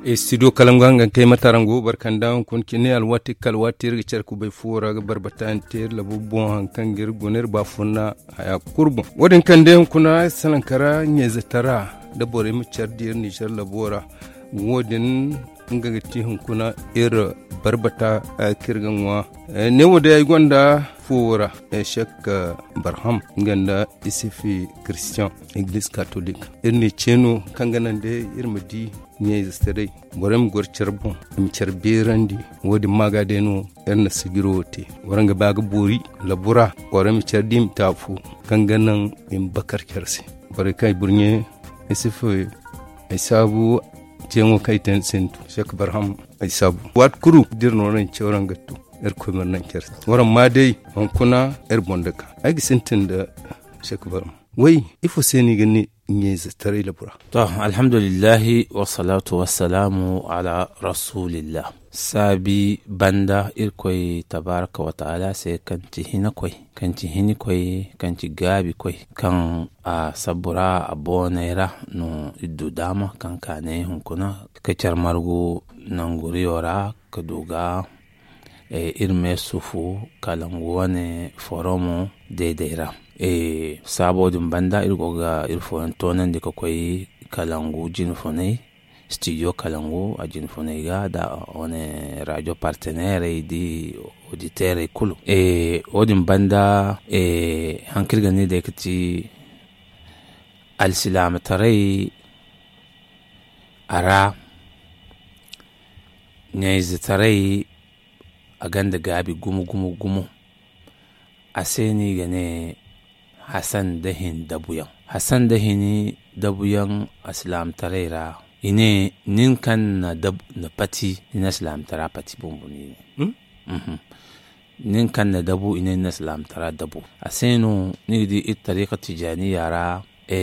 studio kalanganga kay matarango barkandawn kun kini alwati kalwati richer ku bay fura barbatan ter labu bon hankangir goner bafuna haya kurbu wadin kande kuna salankara nyezatara da bore mu chardir ni char labora wodin ngagati kuna ir barbata kirganwa ne wada ay gonda fura shek barham nganda isifi christian église catholique irni cheno kanganande irmadi nyezi stare borem gor charbon mi charbirandi wodi magade no erna sigirote waranga baga bori labura borem chardim tafu kanganan in bakar kersi bare kai burnye isifi isabu tengo kai ten sentu shek barham isabu wat kuru dirno ran chawran gattu ko nan kersi waran ma dai on kuna bondaka agi sentin da shek barham wai ifo seni gani nyezi tare labura to alhamdulillah wa salatu wassalamu ala rasulillah sabi banda irkoi tabaraka wa ta'ala sai kanti hini koi kanti gabi koi kan a sabura abonera no iddu dama kan kane hunkuna kacar margu nanguriyora kaduga irme sufu kalanguwane foromo daidaira sabodin banda irgoga irfon tonan dika koyi kalangu jinfonai studio kalangu a jinfonai ga da wani radio partenaire di auditere kulu odin banda hankirga ne da yake ci alsilamatarai ara nyezitarai a ganda gabi gumu a sai ni gane Hassan dahin dabuyan aslam tarera ine ninkan na pati ina aslam tara pati bumbuni ninkan na dabu ine na aslam tara dabu aseno nigdi tariqa tijaniya ra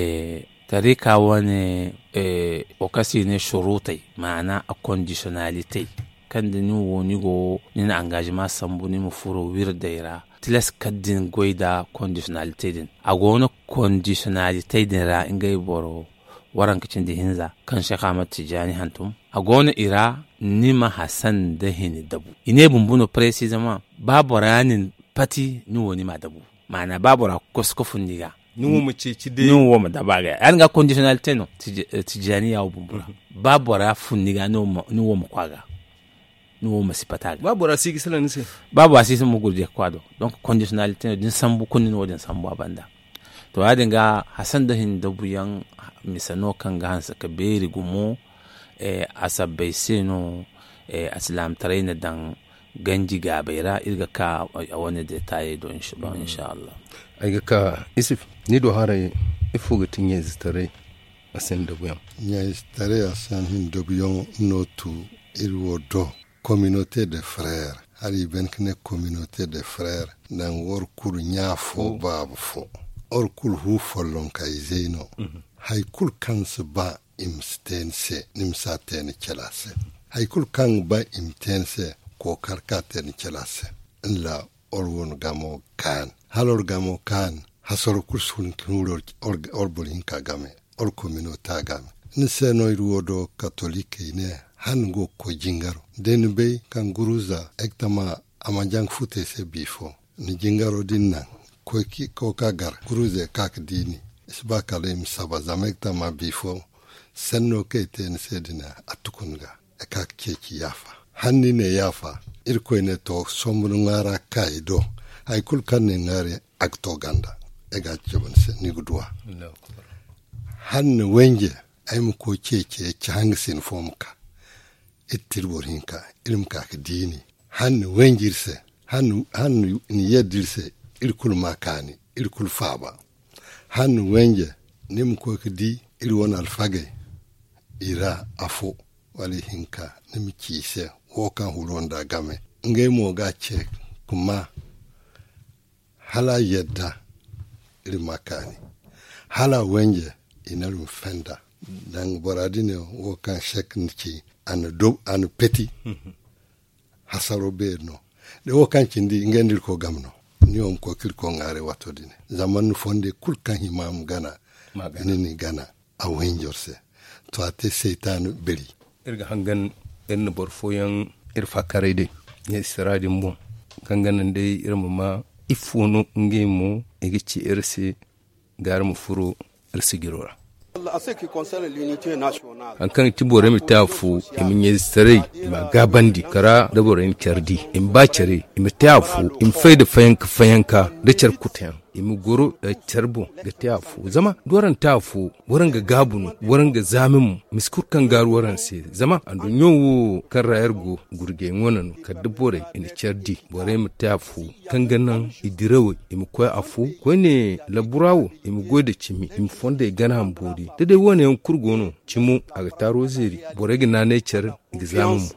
tariqa wane okasi ne shurutai ma'ana a conditionality kan da ni woni go ni engagement sambu ni mu furo wirdaira tilas kaddin goida conditionality din agona conditionality din ra ingai boro waran kicin da hinza kan shaka matijani hantum agona ira nima hasan da hini dabu ine bumbuno precisement babu ranin pati ni woni ma dabu mana babu ra koskofun niga nuwo mu ci de nuwo mu dabaga an ga conditionality no tijani ya bumbura babu ra fun niga nuwo mu kwaga nuwo masipataga babu rasiki sala nse babu asisi mu gurje kwado donc conditionalité din sambu kunnin wodin sambu abanda to adin ga hasan da hin dabuyan misano kan ga hansa ka beri gumo asabbai seno aslam tarayna dan ganji ga baira irga ka a wani detail don insha Allah ai ga ka isif ni do hare ifuga tinye zitare asan dabuyan ya zitare asan hin dabuyan notu irwodo communauté de frères hari benkne communauté de frères nan wor kul nyafo babu fo or kul hu follon kay zeno hay kul kan ba imstense nimsaten kelase hay kul kan ba imtense ko karkaten kelase la or won gamo kan halor gamo kan hasor kul sun knulor or bolin ka game or communauté game ni seno iruodo catholique ne hango ko jingaro den be kan guruza ektama amajang fute se bifo ni jingaro dinna ko kagar guruze kak dini isba kalem saba zamekta ma bifo senno keten sedina atukunga kak keki yafa hanni ne yafa irko ne to sombru ngara kaido ay kul kanne ngare akto ganda ega jobon se ni gudwa hanne wenje ay mu ko keke changsin fomka ittir borinka ilmka ka dini hannu wenjirse hannu ni yedirse irkul makani irkul faba hannu wenje nim ko ka di irwon alfage ira afo wali hinka nim kise wokan hulonda game ngay mo ga che kuma hala yedda ilmakani hala wenje inarum fenda dan boradine wokan sheknki an peti hasaro berno de wokanci ndi ngendir ko gamno ni on ko kirko ngare watodine zaman fonde kulkan himam gana ni gana a wenjorse to ate seitan beli irga hangan irin borfoyan irfa kare dai ya siradin bon kan ganan dai irin ma ifono nge mu igici irsi gar mu furo irsi girora an kan ti bore mi tafu imin ye sare ma gabandi kara da bore in cardi in ba cere in tafu in faida fayanka da charkutayan imi goro da carbo ga tafu zama doran tafu wurin ga gabunu wurin ga zamin miskur kan garu waran se zama andu nyowo kan rayar go gurge ngonan ka dubore in cardi bore mi tafu kan ganan idirawo imi koy afu ko ne laburawo imi gode cimi imi fonde gana hambodi dade wone en kurgono cimu aga taro zeri bore ga nane cer examen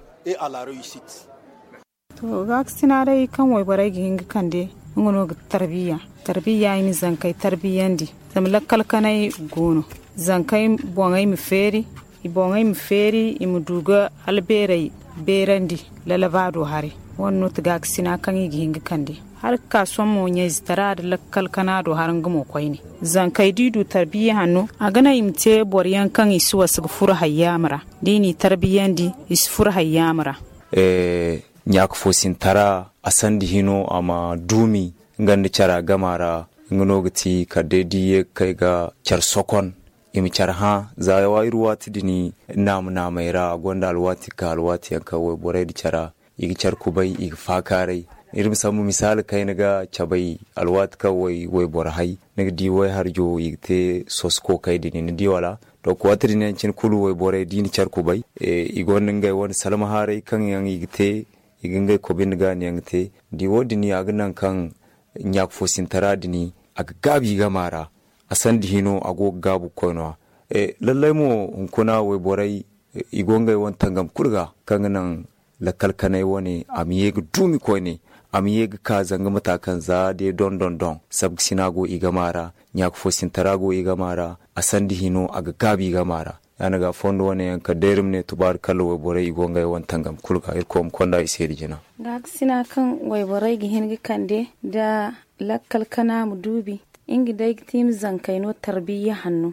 to vaccinarai kan wai bore ga hinga kande ngono ga tarbiya ni zankai tarbiyandi zam lakkal kanai gono zankai bongai mi feri imu duga alberai berandi lalabado hari wonno tiga sina kan yi hinga kande har kasuwan mo nya zitara da lakkal kana do har ngamo koyni zankai didu tarbiya hanno agana imte boryan kan isu wasu fura hayyamara dini tarbiyandi is fura hayyamara nyak fosin tara asandi hino ama dumi ngandi cara gamara ngonogati kadedi kai ga char sokon imi char ha za wairuwati dini namera gonda alwati ka alwati yanka we boredi cara igi char kubai igi fakare irim samu misal kai naga chabai alwati ka we borhai naga di we harjo igte sosko kai dini ndi wala to ko watri ne cin kulu we boredi ni char kubai igon ngai won salama hare kan yang igte igingai ko bin gani yangte di wodi ni agnan kan nyak fosin taradini aga gabi gamara asan di hino ago gabu kono lallai mo hunkuna we borai igongai won tangam kurga kan nan lakal kanai woni amiye gu dumi ko ne amiye gu ka zanga matakan za de don sab sinago igamara nyak fosin tarago igamara asan di hino aga gabi gamara yana ga fondo wani yanka derim ne tubar kallo wai borai igonga yawan tangam kulka irkom konda iseri jina ga sina kan wai borai gi hin kande da lakkal kana mu dubi ingi dai tim zankaino tarbiyya hannu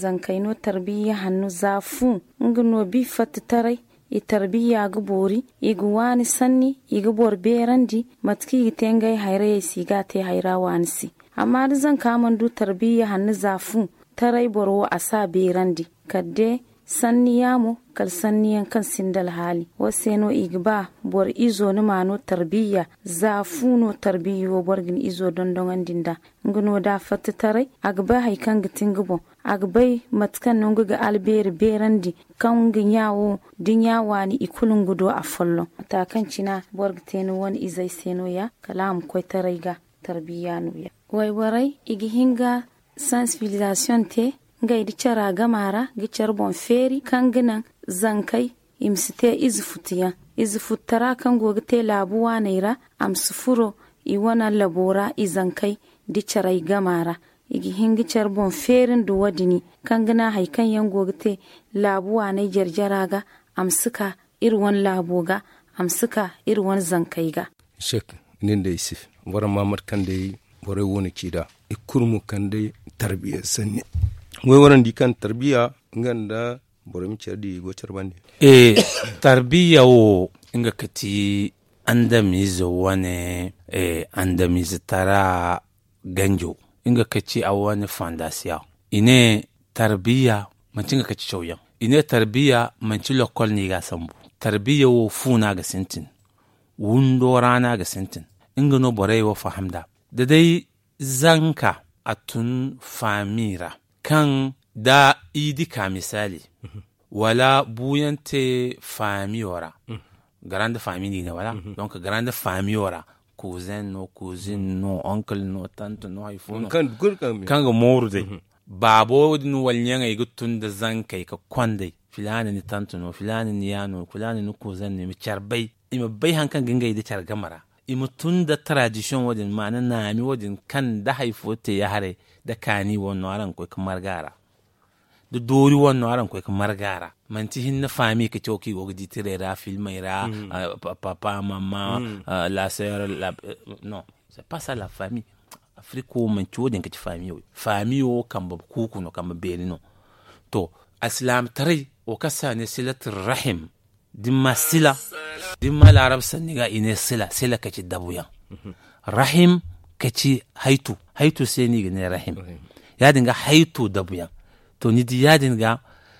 zafu ingi no bi fattarai i tarbiyya ga bori igu wani sanni igu bor berandi matki tengai hayre siga te hayra wansi amma da zan kaman du tarbiyya hannu zafu tarai borwo asa berandi kadde sanniyamo kal sanniyan kan sindal hali waseno igba bor izo no mano tarbiya zafuno tarbiyo borgin izo dondongan dinda ngono da fattare agba hay kan gitingubo agbay matkan nongo ga alberi berandi kan ginyawo dinyawani ikulun gudo a follo ta kan cina borgteno won izai seno ya kalam koy tarayga tarbiya no ya way waray igi hinga sensibilisation te ngai di cara gamara gicar bon feri kanginan zankai imsite izfutara kan gogte labuwa naira amsufuro iwana labora izankai di carai gamara igi hingi car bon ferin do wadini kangina haikan yan gogte labuwa na jarjaraga amsuka irwan laboga amsuka irwan zankaiga shek ninda isif wara mamad kande wara woni kida ikurmu kande tarbiya sanni wai waran di kan tarbiya nganda bore mi cerdi go charbande tarbiya wo inga kati andamizo wane andamizo tara ganjo inga kati awane fondation ine tarbiya mancinga kati chawyan ine tarbiya manci lokol ni ga sambu tarbiya wo funa ga sentin wundo rana ga sentin inga no bore wo fahamda da dai zanka atun famira kan da idi ka misali wala buyante famiyora grande famille ne wala donc grande famiyora cousin no cousine no oncle no tante no iphone kan ga morde babo no walnyanga igutun da zankai ka kwande filani ni tante no filani ni yano filani no cousin ni mi charbai ima bai hankan gingai da chargamara ima tun da tradition wadin ma'ana nami wadin kan da haifote ya hare da kani wannan aran ko kamar gara da dori wannan aran ko kamar gara manti hinna fami ka choki go di tirera filmera papa maman la sœur non c'est pas ça la famille afriko manti wadin ka ci famille o kamba kuku no kamba beri no to aslam tare o kasane silatul rahim dimma sila dimma larab sanniga ine sila kaci dabuyan rahim kaci haitu sai ni ne rahim ya dinga haitu dabuyan to ni di ya dinga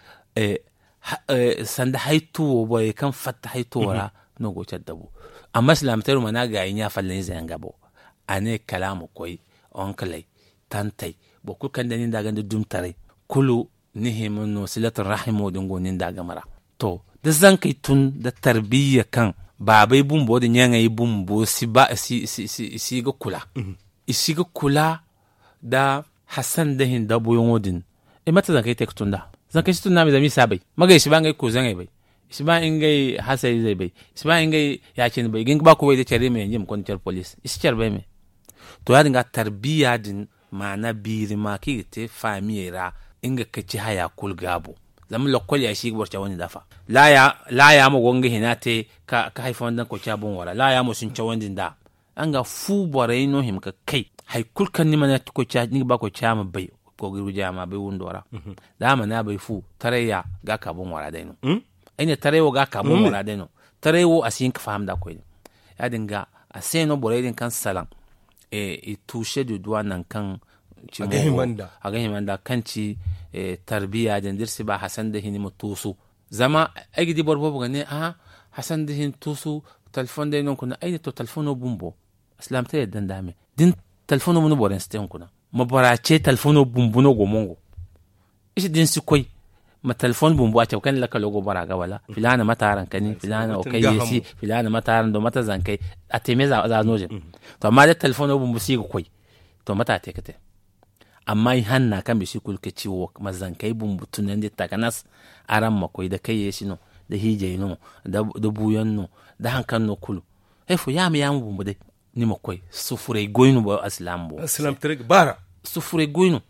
sanda haitu boy kan fatta haitu wara no go dabu amma islam taru mana ga yin ya fallan zan gabo ane kalamu koy onkalai tantai bokul kan da ni daga dum tare kulu nihimun no silatul rahim wodin gonin daga mara to da zan kai tun da tarbiyya kan babai bumbo da nyanga yi bumbo si ga kula isi ga kula da hasan da hin da boyon wodin mata zan kai tek tunda zan kai tun na mi zami sabai magai shi bangai ko zan ai bai shi ba ingai hasai zai bai shi ba ingai yakin bai gin ba ko bai da tare mai yim kontar police isi tar bai me to ya dinga tarbiyya din mana biri ma ki te famiyera inga kaci haya kul gabo zaman lokol ya shi gborcha wani dafa la ya mo gonga hinate ka haifa wannan ko cabon wara la ya mo sun cawandin da an ga fu bore no him ka kai hay kul kan ni mana ko cha ni ba ko chama bai ko giru jama bai wundora da mana bai fu tareya ga ka bon wara dai no aine tarewo ga ka bon wara dai no tarewo asin ka faham da ko ya dinga aseno bore din kan salan e toucher du doigt nan kan a ga himanda kanci tarbiya da dirsi ba hasan da hini mutusu zama agidi borbo ga ne hasan da hin tusu telefon da non kuna aini to telefono bumbo islam ta yadda dame din telefono mun boren sten kuna mabarace telefono bumbu no gomongo ishi din si koi ma telefon bumbu a kan laka logo baraga wala filana mataran kani filana okay yesi filana mataran do mata zankai a teme za noje to amma da telefono bumbu si koi to mata te kate amma hanna kan bishi kulke ciwo mazankai bumbutun nan da takanas aran makoi da kai yeshi no da hije no da buyan no da hankan no kulu fu ya mu bumbu dai ni makoi sufure goyinu ba aslam trek bara sufure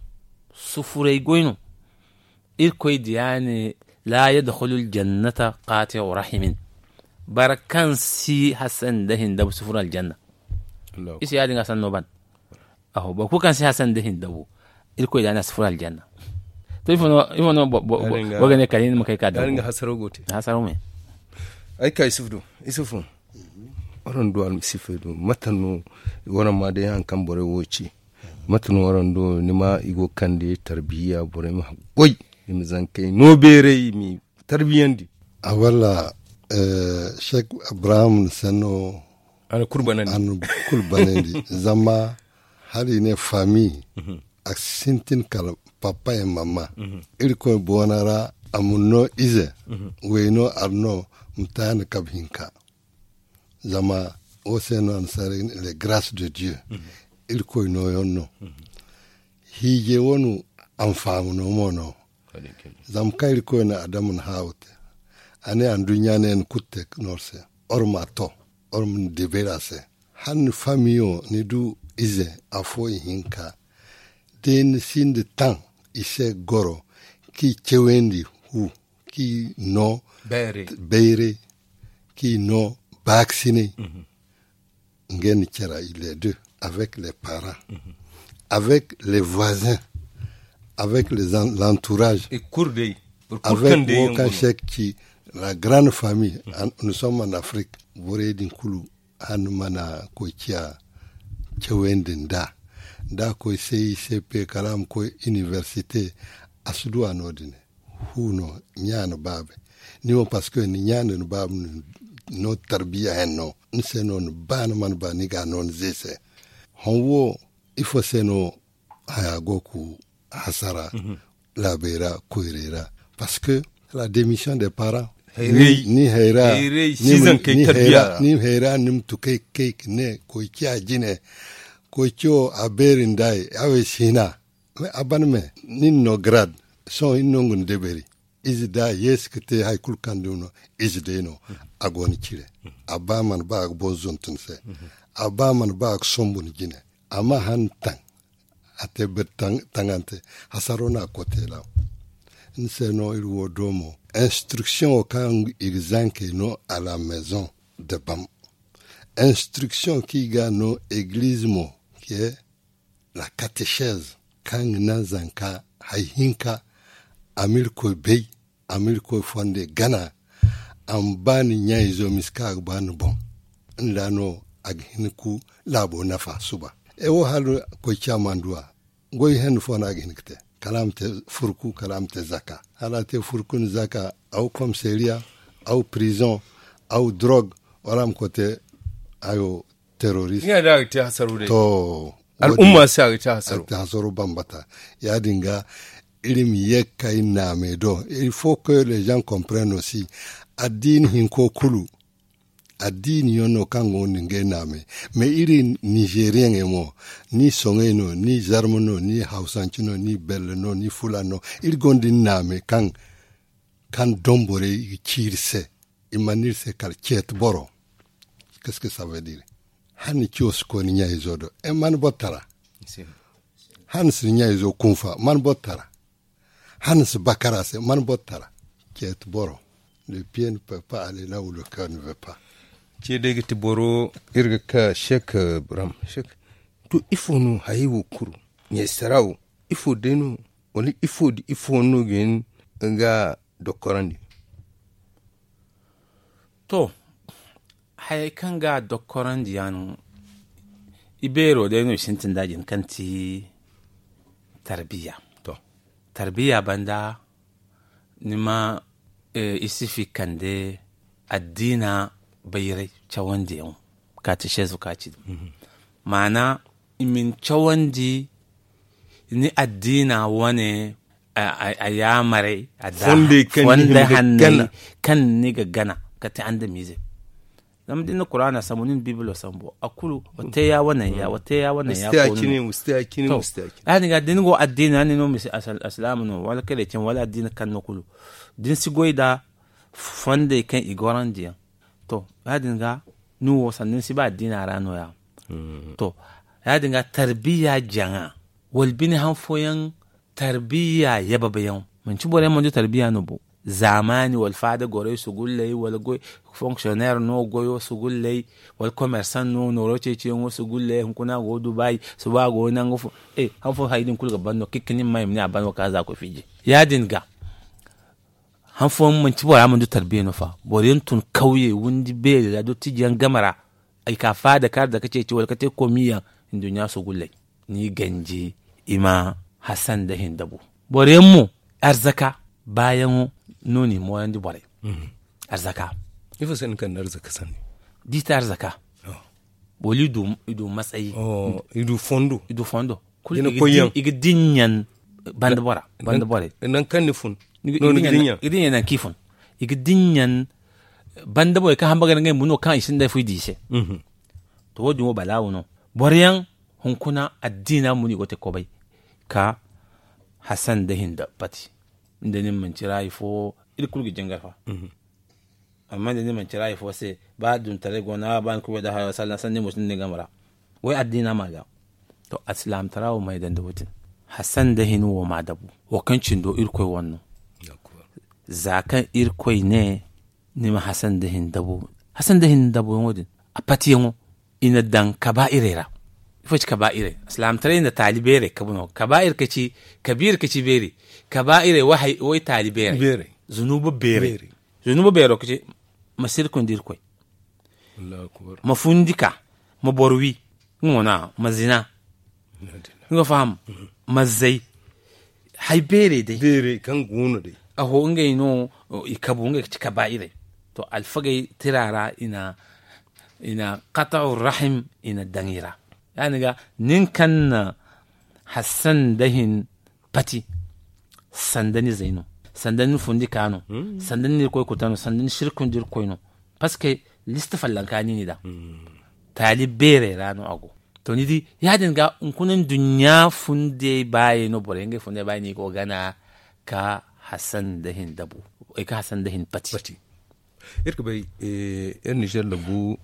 goyinu irkoi diyane la yadkhulul jannata qati'u rahimin barakan si hasan dahin da sufura aljanna isi ya dinga san no ban ba ku kan si hasan dahin dabu irko da na sufura aljanna to ifono boga ne kalin makai ka da nga hasaro gote hasaro me ai kai isufu oron do al sifudu matanu wona ma de han kan bore woci matanu oron do nima igo kande tarbiya bore ma goy mi zankai no bere mi tarbiyandi awala Sheikh Abraham Sano an kurbanandi zama hali ne famille a sintin kala papa et mama irko bonara amunno ize weno arno mtane kabhinka zama oseno ansare les grâces de Dieu irko no yonno hije wonu amfamu no mono zam kayri ko na adamun hawte ane an dunya ne kutte norse orma to orm deberase han famio ni du ize afo hinka den sin de temps ise goro ki chewendi hu ki no beire ki no vacciné ngen chera les deux avec les parents avec les voisins avec l'entourage et courdei avec aucun chèque qui la grande famille nous sommes en Afrique boredin kulu han mana ko chia chewenden da ko CICP kalam ko université asudu anodine huno nyano babe niwo parce que ni nyano no babe no tarbiya henno nsenon ban man ba ni ga non zese honwo il faut seno haya goku hasara labera koirera parce que la démission des parents ni heira ni heira nim to cake ne ko kya jine ko cho aberin dai awe sina me abanme nin no grade so inongun deberi is da yes kete hay kul kanduno is de no agoni chire abaman ba bozon tunse abaman ba sombun jine ama han tang ate betang tangante hasarona kotela nseno ilwo domo instruction au kang exanke no à la maison de bam instruction qui ga no église mo qui est la catéchèse kang nazanka hayinka amir ko bey amir ko fonde gana an bani nyai zo miska ag bani bon ndano ag hinku labo nafa suba e wo halu ko chamandua goy hen fona ag hinkte kalamte furku kalamte zaka halate furkun zaka au komisaria au prison au drogue waram kote ayo terroriste ya da ta hasaru dai to al'umma sai ta hasaru ta hasaru bambata ya dinga ilimi yekka ina me do il faut que les gens comprennent aussi adin hinko kulu adini yono kango ninge name me iri Nigérien emo ni songeno ni zarmono ni hausanchino ni belno ni fulano il gondi name kan dombore chirse imanirse kal chet boro qu'est-ce que ça veut dire hani chios ko ni nyaizo do e man botara hans ni nyaizo kunfa man botara hans bakara se man botara chet boro le pied ne peut pas aller là où le cœur ne veut pas. Ce da gati boro irga ka shek bram shek to ifo no haiwu kuru ne sarau ifo denu wani ifo di ifo no gen nga dokorandi to hay kan ga dokorandi yan ibero da no shintin dajin kanti tarbiya to tarbiya banda nima isifi kande addina bayrai cawandi yau ka ci shezu ka ci mana imin cawandi ni addina wane a yamare a da wanda hannu kan ni ga gana ka ta an da mize zama dina kurana samunin bibilo sambo a kulu wata ya wannan ya wata ya wannan ya kone mustaki ani ga dingo addina ni no misi aslamu no wala kale cin wala addina kan no kulu din si goida fonde kan igoran diya to ya dinga nuwo sannan si ba addina rano ya to ya dinga tarbiya janga walbini hanfoyan tarbiya yaba bayan mun ci bore mun tarbiya no bo zamani wal fada gore su gullai wal goy fonctionnaire no goyo su gullai wal commerçant no roche ce ngo su gullai kuna go Dubai su ba go nan go hanfo haidin kulga banno kikinin mai ne abanno kaza ko fiji ya dinga hanfo mun ci bora mun tarbiya no fa borin tun kauye wundi be da do tijiyan gamara ai ka fada kar da kace ce wal kate komiya indunya su gullai ni ganje ima Hassan da Hindabu boren mu arzaka bayan noni moyan di bore arzaka ifa san kan arzaka san di ta arzaka boli du matsayi idu fondo kullu igi dinyan band bora nan kan ni fun idinyan na kifun igi dinyan band bora ka hambaga ngai muno kan isin da fudi se to wodi mo balawo no boryan hunkuna addina muni gote ko bai ka Hassan da Hinda pati inda nin man cira ifo ilkulgi jangarfa amma da nin man cira ifo sai ba dun tare gona ba ku da hawa sallan sanne musun ne gamara wai addina ma ga to aslam tarawo mai dan da wutin Hassan da Hinu wa madabu wa kancin do irkoi wannan zakan irkoi ne ni ma Hassan da Hindabu wodin a pati yango ina dan kaba'irera ifo ci kaba'ire islam tare da talibere kabuno kaba'ir kaci kabir kaci bere kaba'ire wai talibere zunubu bere kaci masir kundir koy Allahu akbar mafundika maborwi ngona mazina ngo faham mazai hay bere kan gunu dai aho ngai no ikabu ngai ci kaba'ire to alfagai tirara ina qata'ur rahim ina dangira yani ga ninkan Hassan dahin pati sandani zaino sandani fundi kano sandani koy kutano sandani shirkun dir koyno parce que liste fallankani ni da talibere rano ago to ni di yadin ga kunan dunya funde baye no borenge funde baye ni ko gana ka Hassan dahin dabu ka Hassan dahin pati irka bai Niger labu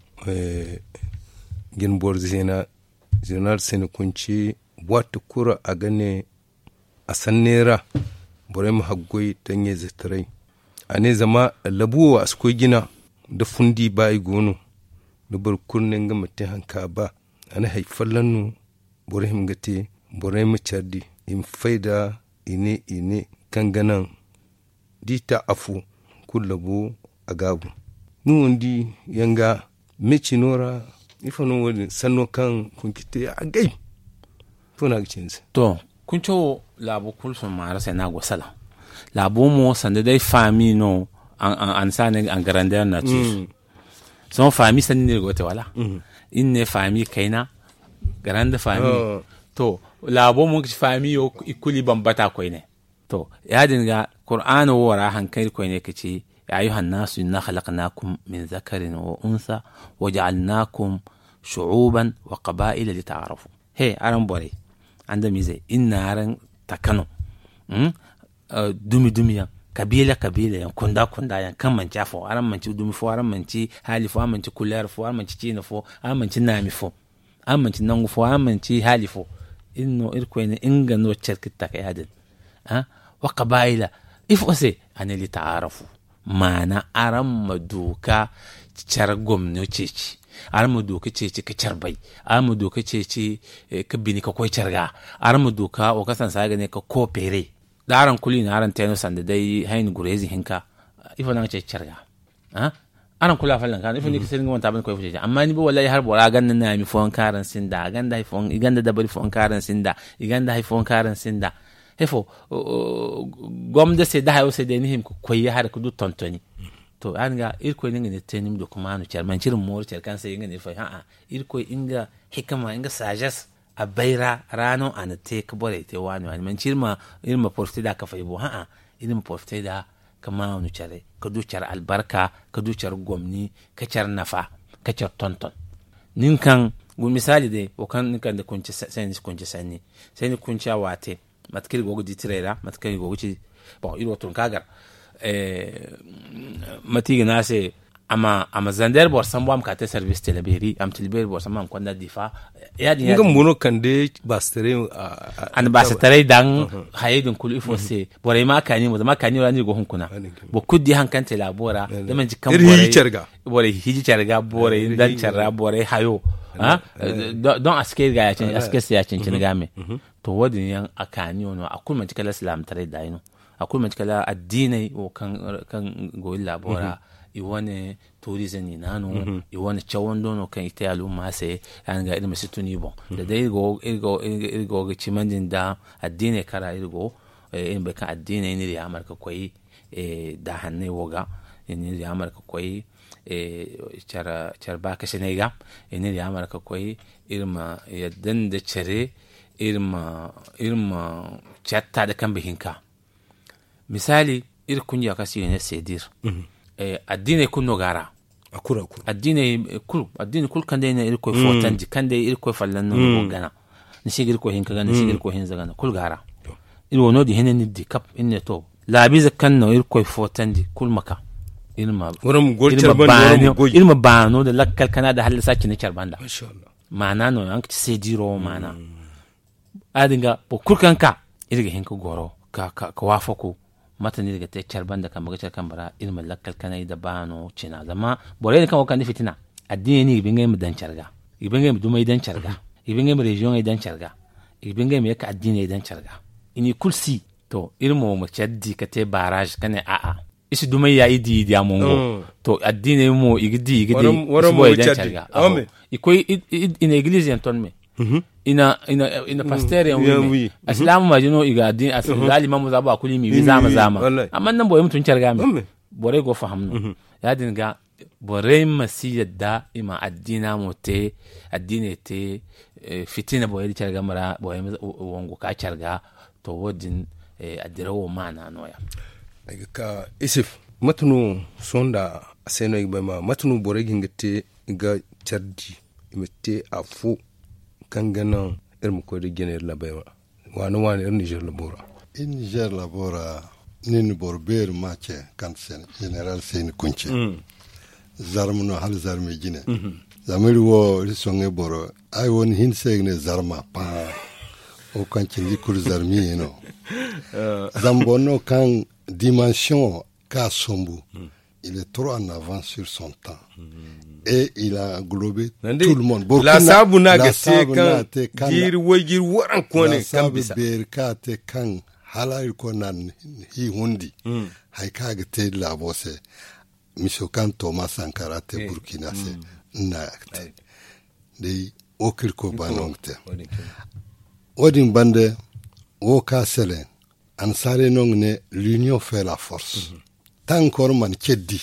gin bor zinar sene kunci wata kura a gane a sannera bore mu haggoi tanye zitarai a ne zama labuwa a suko gina da fundi bayi gono da bar kurnin ga mutum hanka ba a na haifar lannu bore him gate bore mu cardi in faida ine kan ganan dita afu ku labu agabu nu ndi yanga meci nora ifa no wodi sanno kan kunkite agai fona gicins to kuncho labo kulso mara sai na gwasala labo mo sande dai fami no an sane an grandeur na tu son fami sande ne gote wala inne fami kaina grande fami to labo mo fami yo ikuli bambata ko ne to ya dinga qur'an wara hankali ko ne kace ya ayuhan nasu inna khalaqnakum min dhakarin wa untha waja'alnakum shu'uban wa qaba'ila lita'arafu he aran bore anda mize inna aran takano dumi yan kabila yan kunda yan kan manci afo aran manci dumi fo aran manci hali fo aran manci kular fo aran manci cina fo aran manci nami fo aran manci nangu fo aran manci hali fo inno irkoyne inga no cerkitta ka yadin wa qabaila ifo se anili ta'arafu mana aran maduka chargom no ceci aran maduka ceci ka charbai aran maduka ceci ka bini ka koi charga aran maduka o kasan saga ne ka kopere daran kuli na aran teno sande dai hayin gurezi hinka ifo nan ceci charga aran kula fallan kan ifo ni kisin ngon taban ko ifo amma ni bo wallahi har bora gannan na mi fon karan sinda ganda ifon iganda da bari fon karan sinda iganda ifon karan sinda hefo gomda se da hayo se de ni him ko koyi har ku du tontoni to an ga irko ninga ne tenim do kuma no charman cirin mor cer kan sai ngane fa irko inga hikama inga sajas a baira rano an te ka bore te wani man cirma irma portida ka fa ibo irma portida kama no cere ka du cer albarka ka du cer gomni ka cer nafa ka cer tonton nin kan gu misali de o kan kan da kunci sai ni kunci wate matkir gogo ditirera matkir gogo ci bon iro ton kagar matiga nase ama zander bor sambo am kate service teleberi am tilber bor samam konda difa ya din ngam mono kande bastere an bastere dan hayedun kul ifo se bore ma kani mo ma kani rani go hunkuna bo kuddi hankante labora da man jikam bore hiji cerga bore dan cerra bore hayo don asker ga ya asker ya cin game to wadin yan akani ono akul man tikala islam tare da ino akul man tikala addinai o kan goyi labora i wane tourism ni nanu i wane chawondo no kan ite al'umma sai an ga ilmi situni bon da dai go ga cimandin da addinai kara irgo in be kan addinai ni ya marka koyi da hanne woga ni ya marka koyi char ba ka shenega ni ya marka koyi irma yaddan da cire irma chatta da kan bihinka misali irkun ya kasi ne sedir addine kunno gara akura addine kul kan dai ne irko fotanji kan dai irko fallan no gana ni sigir ko hinka gana sigir ko hin zagana kul gara irwo no di henen di kap inne to labiza kan no irko fotanji kul maka irma wurin golchar ban irma bano da lakkal kana da halisa ki ne charbanda masha Allah mana no an ki sediro mana adinga po kurkanka irga hinka goro ka wafako matani daga ta charban da kan magacar kan bara ilmin lakkal kanai da bano cina zama bore ne kan wakan da fitina addini ne ibin ga mu dan charga ibin ga mu dumai dan charga ibin ga mu region dan charga ibin ga mu yaka addini dan charga ini kulsi to ilmo mu chaddi ka te barrage kane a isi dumai ya idi dia mongo to addini mu igidi boy dan charga ikoi in iglesia ton me ina pasteur ya wi aslamu majino iga din asali mamu zaba akuli mi zama amma nan boye mutun charga mi bore go fahamno ya din ga bore masi yadda ima addina mote addine te fitina boye charga mara boye wongo ka charga to wodin adirawo mana noya ka isif matunu sonda aseno igba ma matunu bore gingate ga chardi imete afu kangana irin ko da gene labaiwa wani irin Niger labora in Niger labora nin borber mace kan sen general sen kunce zarmuno hal zarme gine zamiri wo risonge boro ay won hin segne zarma pa o kan cindi kur zarmi no zambono kan dimension ka sombu il est trop en avance sur son temps et il a englobé tout le monde. La sabu na gase kan gir waran kone kan bisa ber ka te kan halal ko nan hi hundi hay ka ga te la bose misokan Thomas Sankara te Burkina se na akte dai okirko banongte odin bande wo ka sele an sare nong ne l'union fait la force tant kor man keddi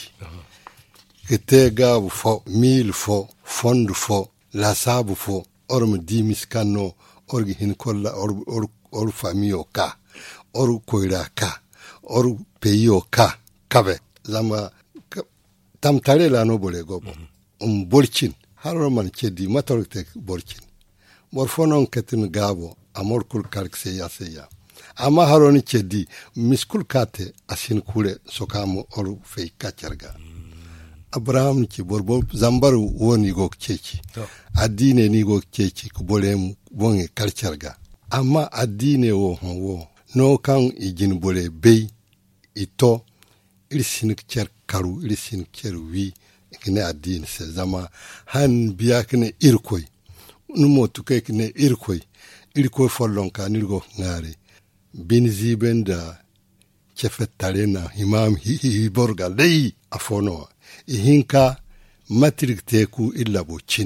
kete gabu fo mil fo fond fo la sabu fo orm dimis kanno orgi hin kolla or famille ka or koira ka or pays ka kabe zama tam tare la no bole gobo bolchin haro man keddi matorte bolchin bor fonon ketin gabo amor kul karkse ya ama haroni keddi miskul kate asin kule sokamo or fey kacerga abraham ki borbo zambaru woni go keki adine ni go keki ko bolem bonge kalcerga amma adine wo no kan igin bole bey ito ilisin cer karu ilisin cer wi kine adine se zama han biya kine irkoy numo tuke kine irkoy follon ka nirgo ngare binzi benda chefet talena imam hi borga lei afono ihinka matrik teku illa bocin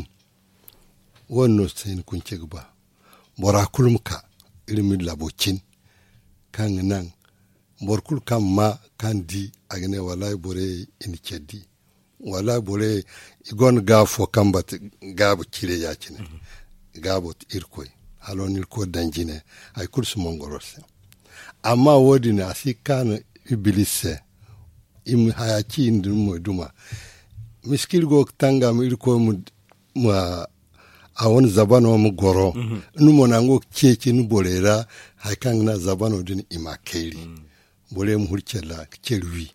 wonno sen kunchegba bora kulumka ilmi labocin kan nan borkul kam ma kan di agne walay bore in chedi walay bore igon gafo kambat gabo kire yakine gabot irkoy halon irko danjine ay kursu mongorose amma wodina asikan ibilise im hayaki indum duma miskil go tanga mi irko mu awon zabano mu goro numo nango keke nu bolera hakan na zabano din imakeli bole mu hurchela kelwi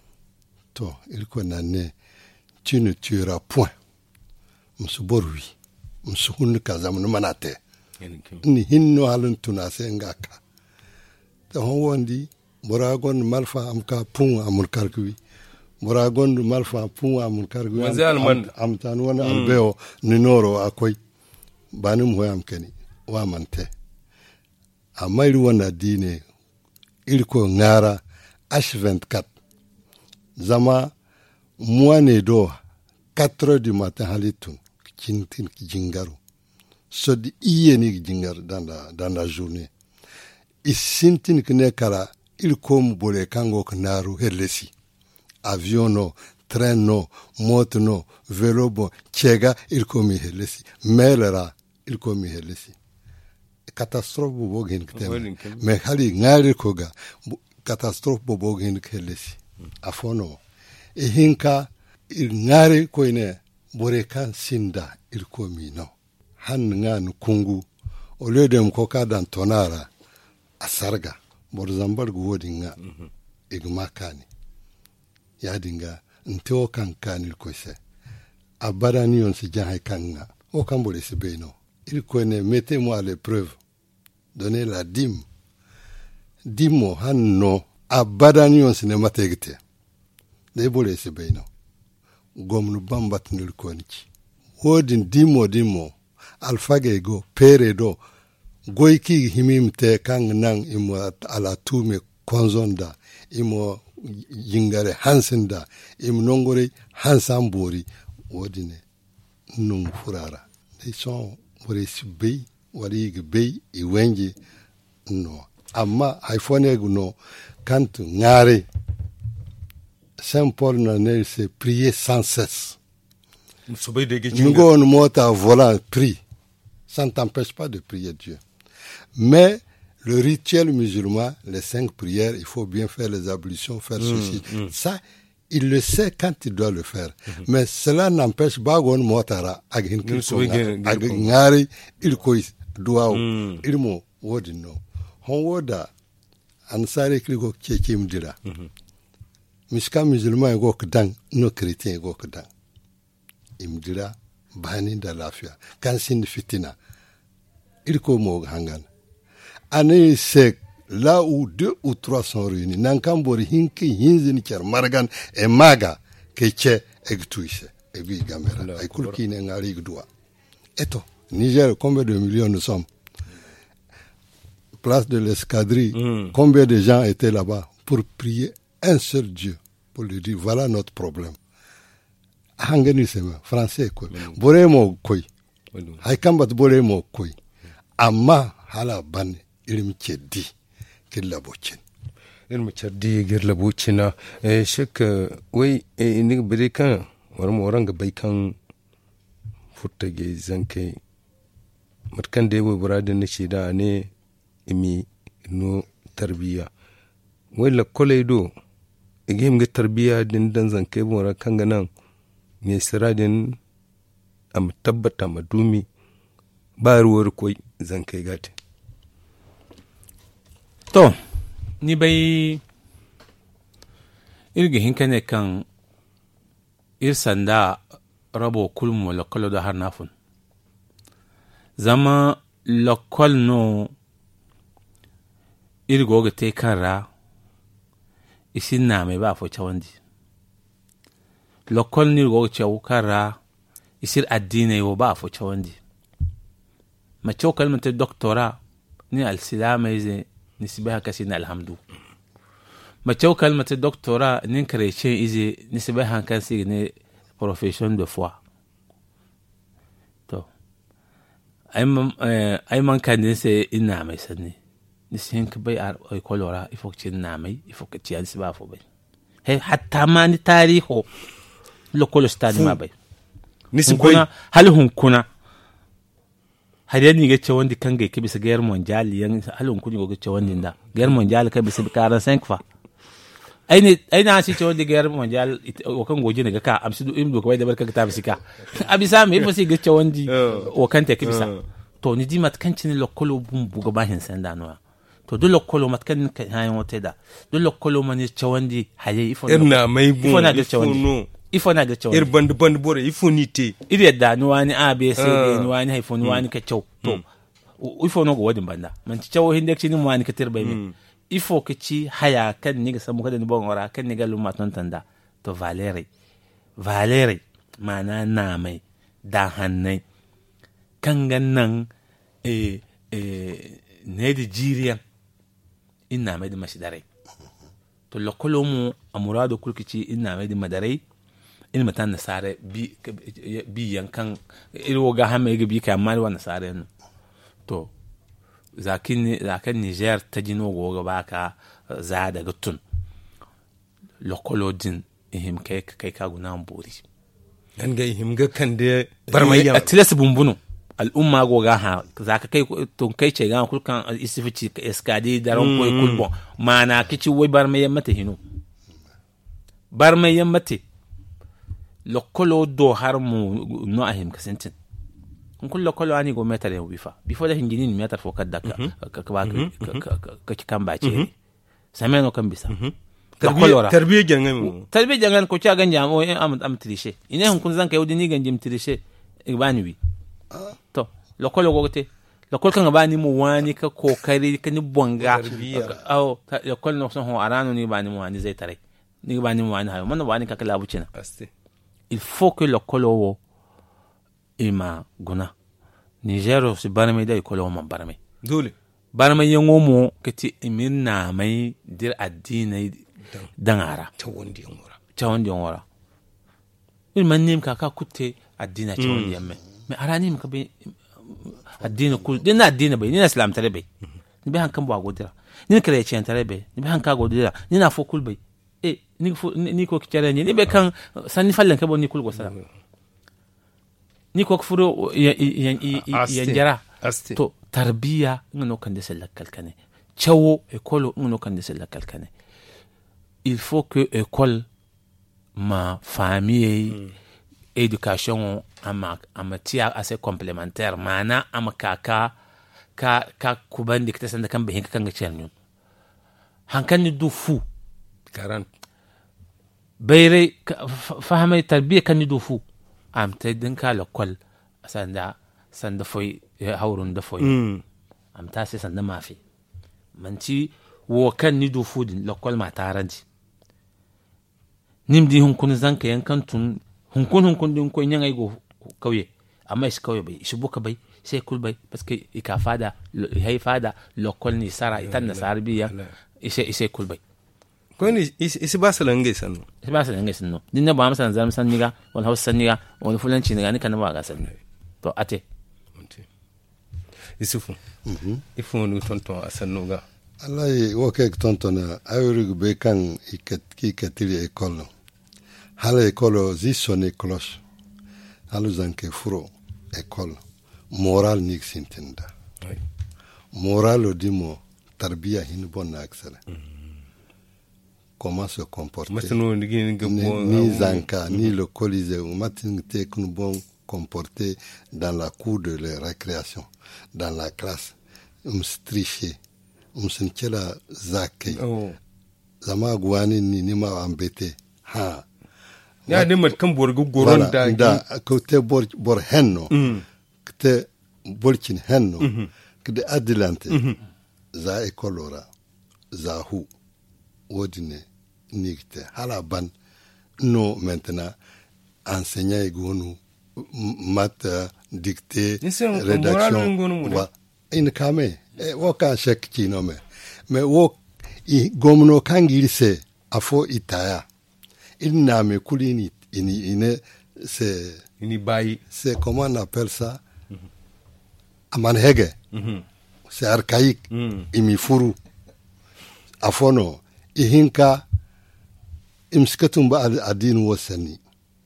to irko nanne tu ne tueras point musu borwi musu hun kazam no manate ni hinno halun tunase ngaka to wondi boragon malfa amka pun amul karkwi boragon malfa pun amul karkwi amtan wana albeo ninoro akoy banum hoyam kani wa mante amma iru wana dine ilko ngara H24 zama moine do 4 du matin halitun kintin jingaru so di iyeni jingar dans la journée isintin kne kala ilko mbole kango knaru helesi avion no train no moto no vélo bo chega ilko mi helesi melera ilko mi helesi catastrophe bo bogin ktem me hali ngari koga catastrophe bo bogin helesi afono hinka ngari koine bore kan sinda ilko mi no han ngan kungu o ledem ko kadan tonara asarga bor zambar go wodinga igmakani yadinga nto kan kanil ko se abadani on se jahay kanga o kambole se beno il connaît mettez-moi à l'épreuve donnez la dimo hanno abadani on se ne mategte de bole se beno gomnu bambat nil konki wodin dimo alfage go pere do goyki himimte kang nang imo ala tume konzonda imo jingare hansenda imo nongore hansambori wodine nung furara they sont wari sibei wari gbei iwenji no amma iphone no quand ngare Saint Paul na ne se prier sans cesse Ngo mota volant prie. Ça ne t'empêche pas de prier Dieu. Mais le rituel musulman, les 5 prières, il faut bien faire les ablutions, faire ceci. Ça, il le sait quand il doit le faire. Mais cela n'empêche pas qu'on motara agin ngari il kois doa il mo wodino. Hon woda ansare kliko chekim dira. Miska musulman go kdang no chrétien go kdang. Imdira bani da lafiya kan sin fitina il ko mo hangan année c'est là où 2 ou 3 sont réunis nankambori hinki hinzini ker margan e maga keche egtuise e bi gamera ay kulki ne ngari gdua eto Niger combien de millions nous sommes place de l'escadrille combien de gens étaient là-bas pour prier un seul Dieu pour lui dire voilà notre problème hangani sema français ko bore mo koy hay kambat bore mo koy amma hala ban irim ceddi killa bocin irin macaddi girla bucina shek wai ni bire kan warmoran ga bai kan futta ge zanke matkan da yabo buradin na shida ne imi no tarbiya wai la koledo igim ga tarbiya din dan zanke bora kan ga nan ne siradin am tabbata madumi ba ruwar koi zanke gati to ni bai irga hinkane kan irsanda rabo kulmu lokolo da har nafun zama lokol no irgo ga te kanra isin na mai ba fo chawandi lokol ni irgo ga chawu kanra isir addini yo ba fo chawandi ma chaw kalmata doktora ni al-silama ize nisbaha kasina alhamdu ma chaw kalmata doktora nin krece ize nisbaha kan signe profession de foi to ay man kan ne se ina mai sanni ni sin ka bai ar ay kolora ifok cin na mai ifok ci an siba fo bai he hatta ma ni tariho lokolo stadi ma bai nisin kuna hal hun kuna hade ni ga cewandi kan ga kibisa gayar mondial yan halun kuni go ga cewandi da gayar mondial kai bisa karan 5 fa ai na shi cewandi gayar mondial o kan goje ne ga ka amsi du imdo kai da barka ta bisika abisa me fa si ga cewandi o kan ta kibisa to ni di mat kan cin lokolo bum buga bahin sanda no to do lokolo mat kan hayan wata da do lokolo man cewandi haye ifo irna mai bum ifo na ga cewandi ifo na ga cewa ir band bore ifo nite iri yadda ni wani abc ni wani haifo ni wani ka cew to ifo no go wadin banda man ci cew hinde ci ni mu wani ka tirbai mi ifo ka ci haya kan ni ga samu kada ni bon ora kan ni ga lumma ton tanda to valere mana na mai da hannai kan gannan ne da jiriyan ina mai da mashidare to lokolo mu amurado kulkici ina mai da madarai in matan nasare bi yankan iro ga hame ga bi kai amma wa nasare no to zakin Niger ta jino go ga baka za daga tun lokolodin ihim kai ka guna buri an ga ihim ga kan da barmayya atlas bumbunu al'umma go ga ha zaka kai to kai ce ga kulkan isifici eskadi daron koy kulbo mana kici wai barmayya mata hino barmayya mata lokolo do har mu no ahim kasentin kun lokolo ani go metar yau bifo da hingini ni metar fokar da ka kan bace sameno kan bisa tarbiya jangan ko cha ganja mo am trishe ine hun kun zan kai wudi ni ganjim trishe ibani wi to lokolo gote lokol kan bani mu wani ka kokari ka ni bonga aw lokol no son ho arano ni bani mu wani zai tare ni bani mu wani hayo man bani ka kala bucina il faut que le kolo ima guna Niger si barme da kolo man barme dole barme yango mo kati iminna mai dir addina dangara chawandi ngora il manim ka kutte addina chawandi yamme me arani ka be addina kul dina addina bai ni islam tare bai ni be hankan ba godira ni kare chen tare bai ni be hanka godira ni na fo kul bai ni ko kicere ni be kan sanni fallen ka bo ni kulgo sala ni ko furo yan jara to tarbiya ngono kan de selakal kane chawo école ngono kan de selakal kane il faut que école ma famille éducation amatia assez complémentaire mana amakaka ka kubandi kita sanda kan be hinka kan ga chernyun hankan ni du fu karan bayre fahamay tarbiya kan ni dofu am taydin ka lokol sanda foy hawrun da foy am ta sai sanda mafi manci wo kan ni dofu din lokol ma taranji nimdi hun kun zanka yankan tun hun kun din ko nyanga go kauye amma shi kauye bai shi buka bai sai kul bai parce que ika fada hay fada lokol ni sara itan na sarbiya ise kul bai ko ni isi ba salange sanno ba salange sanno din ne ba amsa zam sanniga wal hausa sanniga wal fulanci ne kan ba ga sanni to ate isufu ifu nu tonton asanno ga Allah wo ke tonton ayuru be kan ikatiri école hala école zi sonne cloche halu zanke furo école moral ni sintinda moral odimo tarbiya hin bonna aksala comment se comporter matino ni zanka ni le colisée matin te kun bon comporter dans la cour de la récréation dans la classe tricher sinchela zakai zama gwani ni ma ambete ha ya de mat kan borgo goron da ko te bor henno te bolkin henno kede adilante za ekolora za hu wodine nigte halaban no maintenant enseignant gonu mat dictée rédaction wa in kame wo ka shek kino me wo i gomno kangirse afo itaya inna me kulini ini c'est ini bayi c'est comment on appelle ça amanhege c'est archaïque imifuru afono ihinka imskatumba adin wosani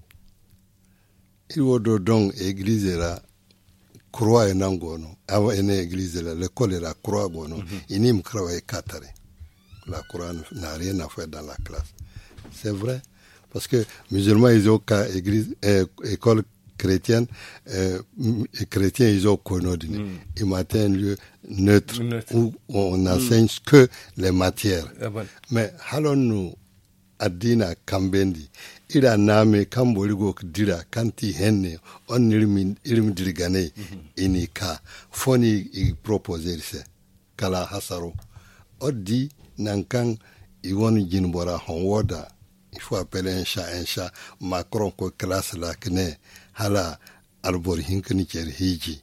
iwodo don église la croix enangono awa ene église la l'école la croix gono inim croix katare la croix n'a rien à faire dans la classe c'est vrai parce que musulmans ils ont qu'à église école chrétienne chrétiens ils ont connu ils matin un lieu neutre où on enseigne que les matières mais halonu adina kambendi ila name kamboligo dira kanti henne on ilmi dirigane inika foni i proposer se kala hasaro odi nankan i woni jinbora honwoda il faut appeler un chat Macron ko classe la kne hala arbor hinkani cer hiji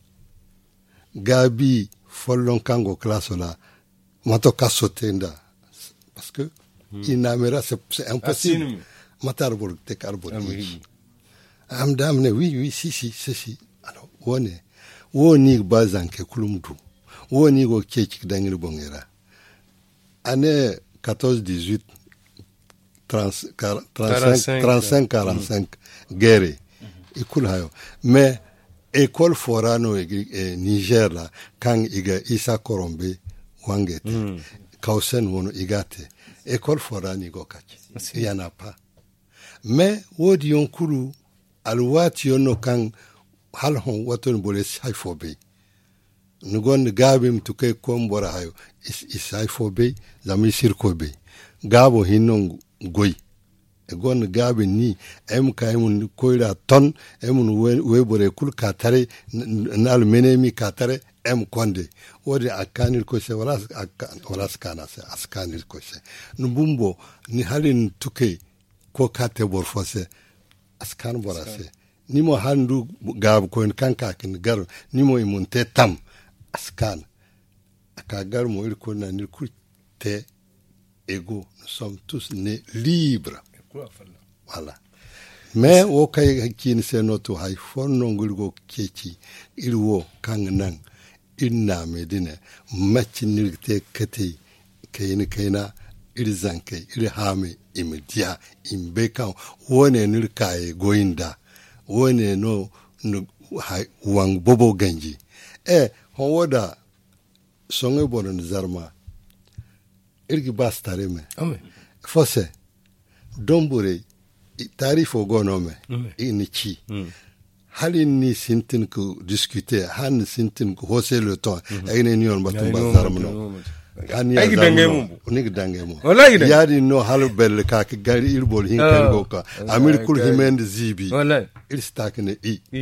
gabi follon kango classe la mato kasotenda parce que inamera c'est impossible matarbor te carbor amdamne oui si alors woni bazanke kulumdu woni go kechik dangir bongera année 14-18 35-45 guerre ikul hayo mais école forano Niger la kan iga Isa Korombe wangete kausen wono igate école forani go kachi il y en a pas mais wodi yonkuru alwati yono kan halhon waton bole saifobe nugon gabim tuke kombora hayo isaifobe zami sirkobe gabo hinnon goy gon gabe ni kaymun koira ton webore kul katare nal menemi katare konde wodi akanir ko se wala skana se askanir ko se nubumbo ni halin tuke ko kate bor fose askan borase nimo handu gab ko en kanka kin gar nimo imunte tam askan aka gar mo il ko na ni te ego nous sommes tous nés libres voilà mais o kay kin se noto hay fonno ngulgo keci ilwo kang nan inna medine maccinirte kate kayna irzanke irhame imdiya imbe kan wone nirkaye goyinda wone no wang bobo ganji howoda songe bonon zarma irgi bastare me fose dombure tarifo gonome inichi halin ni sintin ku discuter han sintin ku hose le temps ayne nion batum bazarmno ay dangemu unig dangemu wallahi yadi no halu bel ka ke gari ilbol hin kan goka amir kul himend zibi wallahi il stakne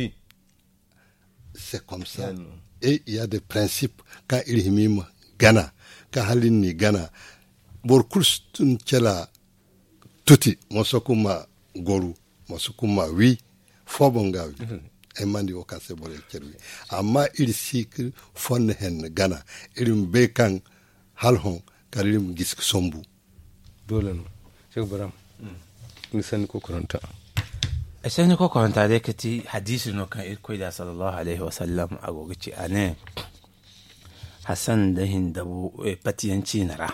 c'est comme ça et il y a des principes quand il himim gana ka halin ni gana bor kulstun cela tuti mosokuma goru mosokuma wi fobongawi e mandi o kase bole cerwi amma il sikri fonne hen gana ilim be kan halhon karim gisk sombu dole no Sheikh Baram nisan ko koranta asani ko koranta da kati hadisi no kan irko da sallallahu alaihi wasallam agogici ane Hassan da hindabu patiyanci nara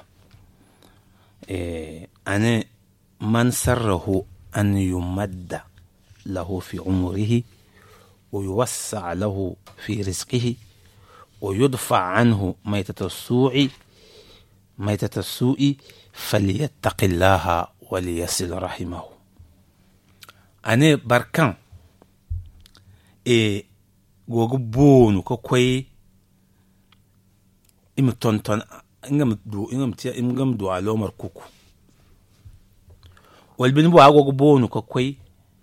ane man sarrahu an yumadda lahu fi umrihi wa yuwassa lahu fi rizqihi wa yudfa anhu maitata su'i falyattaqillaha wa liyasil rahimahu ane barkan gogo bonu ko koy im tonton ingam do alomar kuku walbin bo agogo bonu ko koy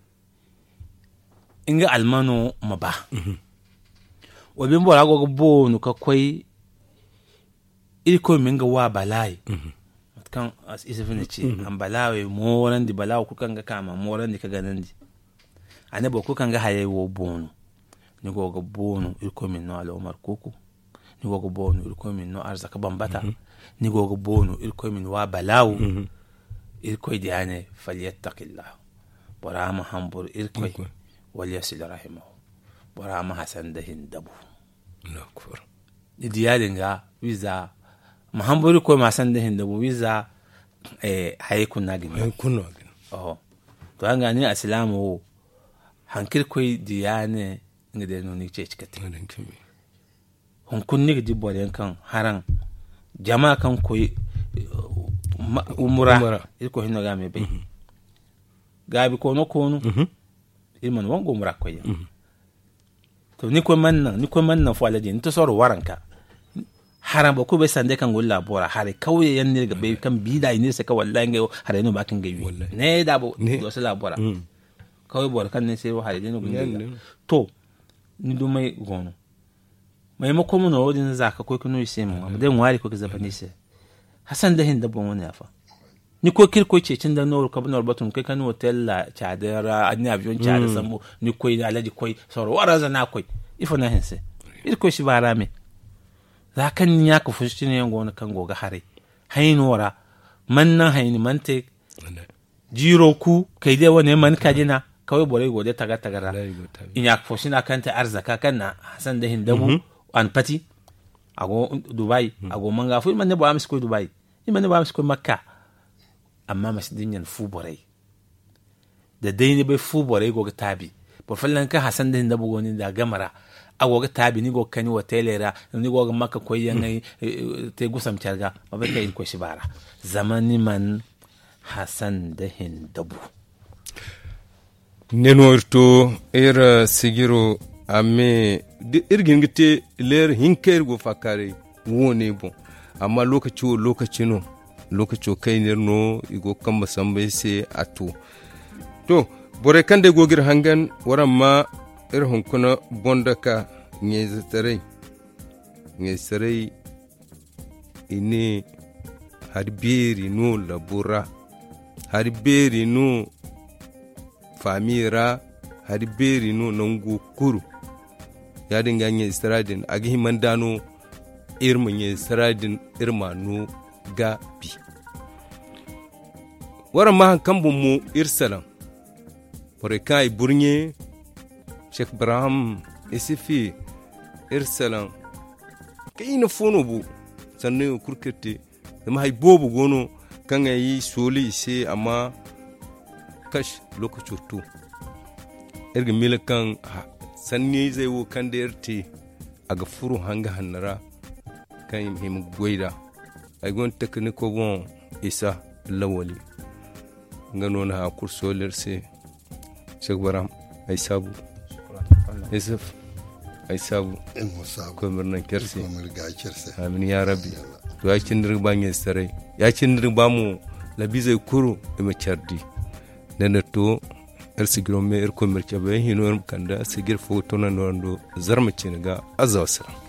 inga almano maba walbin bo agogo bonu ko koy ilko minga wa balai kan as isifin ce an balawe moran di balawo kukan ga kama moran di kaga nan di ane bo kukan ga haye wo bonu ni gogo bonu ilko min no alomar kuku ni gogo bonu ilko min no arzaka bambata ni gogo bonu ilko min wa balawo ilko di ane falyattaqillah barama hambur ilko wal yasil rahimahu barama hasan da hindabu nakfur di yadinga wiza mahamburi ko masan da hindabu wiza haye kunna gina oh to anga ni islamu hankir koy diyane ngade no ni cecikati hon kunni di bolen kan haran jama kan koy umra ko hinno game be gabi ko no kono ilman wango umra koy to ni ko manna fo alaji ni to soro waranka haram ba ko be sande kan golla bora hare kawye yan ne ga be kan bida ne sai ka wallahi ngai hare no bakin gaiwi ne da bo do sala bora kawai bora kan ne sai hare ne no gunga to ni do mai gono mai mako mun rodin zaka ko kino sai mun amma dai wari ko ka zafani sai hasan da hin da bon wani afa ni ko kirko ce cin da no ka bunor batun kai kan hotel la chadara ani avion chada sambo ni ko ida alaji ko soro waraza na ko ifo na hin sai irko shi bara me zakan ya ka fushi ne yango na kan goga hare hainora mannan haini mante jiro ku kai dai wani man kajina kawai bore gode taga tagara in ya fushi na kanta arzaka kan na hasan da hindabu an pati ago dubai ago manga fu man ne ba amis ko dubai man ne ba amis ko makka amma masdin yan fu bore da dai ne bai fu bore goga tabi ba fallan ka hasan da hindabu goni da gamara agoga tabi ni go kani wa telera ni go maka ko yangai te gusam charga ba kai ko shibara zamani man hasan da hindabu nenorto era sigiro ame irgin gite ler hinker go fakare wone bon amma lokaci kai ne no igo kamba sambe se atu to bore kande gogir hangan waramma irhun kuna bondaka ngezatarai ine harberi no labura harberi no famira harberi no nangu kuru ya dinga ngezataradin agi mandano irma ngezataradin irma no gabi waramma kambun mu irsalam bore kai burnye Sheikh Ibrahim isifi irsalan kai na fono bu sanne kurkete ma hay bobu gono kan yi soli se amma kash lokacin to irga milakan sanne zai wo kan da yarti aga furu hanga hannara kan him goida ay gon tekniko bon isa lawali ngano na kursoler se Sheikh Ibrahim ay sabu Yusuf ay sabu ko mirna kersi amin ya rabbi to ya kin dirba ngi sarai ya kin dirba mu labi zai kuro e ma chardi nana to sigiro me ko mirce be hino kanda sigir foto na ndo zarma ciniga azawsara